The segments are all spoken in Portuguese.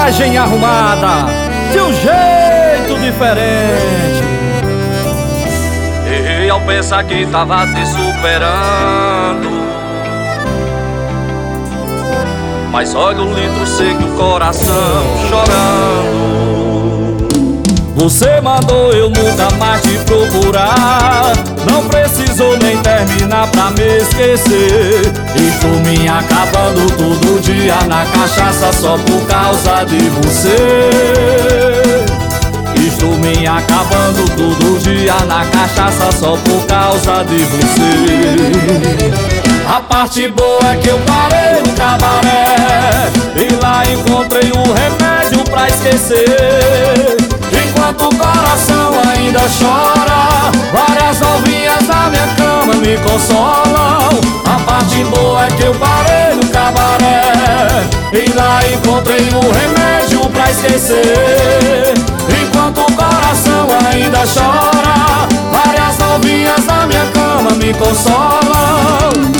bagagem arrumada de um jeito diferente. Errei ao pensar que tava te superando, mas olha o litro seco, o coração chorando. Você mandou eu nunca mais te procurar, não precisou nem terminar pra me esquecer. Estou me acabando todo dia na cachaça só por causa de você. Estou me acabando todo dia na cachaça só por causa de você. A parte boa é que eu parei no cabaré e lá encontrei um remédio pra esquecer. Enquanto o coração ainda chora, várias novinhas na minha cama me consolam. A parte boa é que eu parei no cabaré e lá encontrei um remédio pra esquecer. Enquanto o coração ainda chora, várias novinhas na minha cama me consolam.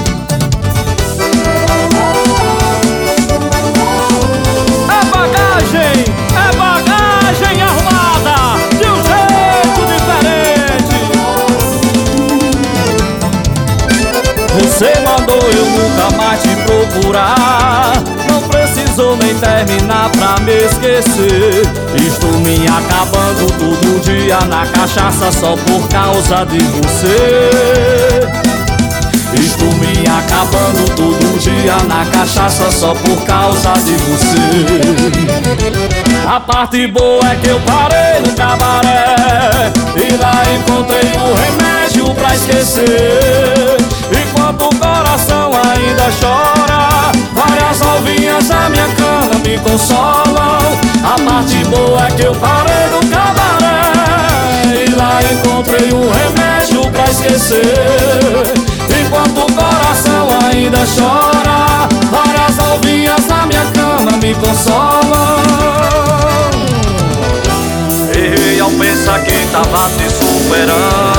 Você mandou eu nunca mais te procurar, não precisou nem terminar pra me esquecer. Estou me acabando todo dia na cachaça só por causa de você. Estou me acabando todo dia na cachaça só por causa de você. A parte boa é que eu parei no cabaré e lá encontrei um remédio pra esquecer. Enquanto o coração ainda chora, várias novinhas na minha cama me consolam. A parte boa é que eu parei no cabaré e lá encontrei um remédio pra esquecer. Enquanto o coração ainda chora, várias novinhas na minha cama me consolam. Errei ao pensar que tava te superando,